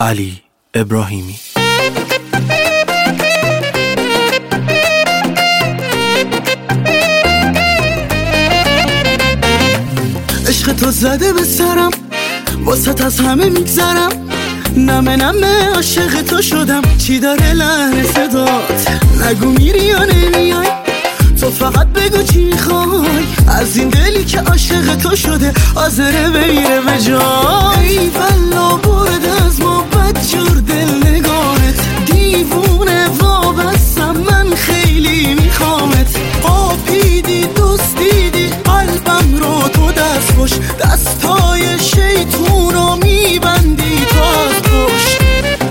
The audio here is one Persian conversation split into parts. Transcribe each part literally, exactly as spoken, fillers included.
علی ابراهیمی. عشق تو زده به سرم، واسط از همه میگذرم، نمه نمه عاشق تو شدم. چی داره لحن صدات؟ نگو میری یا نمیای، تو فقط بگو چی میخوای. از این دلی که عاشق تو شده حاضره بمیره به جای. ای والا برد از ما بدجور دل نگاهت، دیوونه وابستم من خیلی میخوامت. قاپیدی دوست دیدی قلبم رو تو دست خوش، دستای شیطون رو میبندی تو از پشت.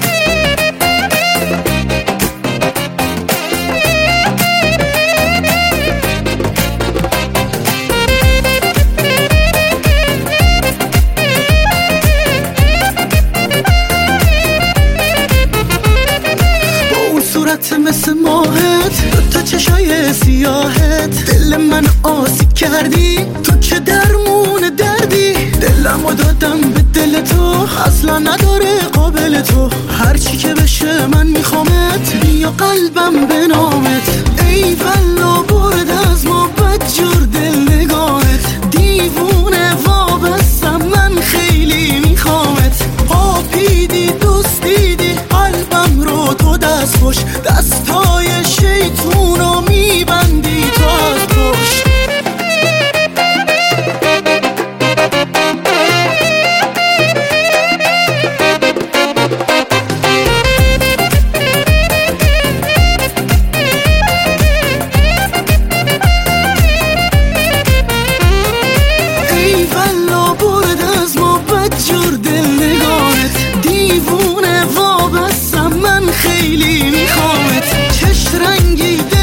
صورت مثل ماهت، دوتا چشای سیاهت، دل من آسی کردی تو که درمون دردی. دلمو دادم به دل تو، اصلا نداره قابل تو. هرچی که بشه من میخوامت، بیا قلبم به نامت. ای والا برد از ما بدجور دل نگاهت، دیوونه وابستم من خیلی میخوامت. قاپیدی دوست دیدی قلبم رو تو دست خوش، دستای شیطون رو میبندی تو از پشت. ای والا برد از ما بدجور دل نگاهت، دیوونه وابستم من خیلی میخوامت. چش رنگی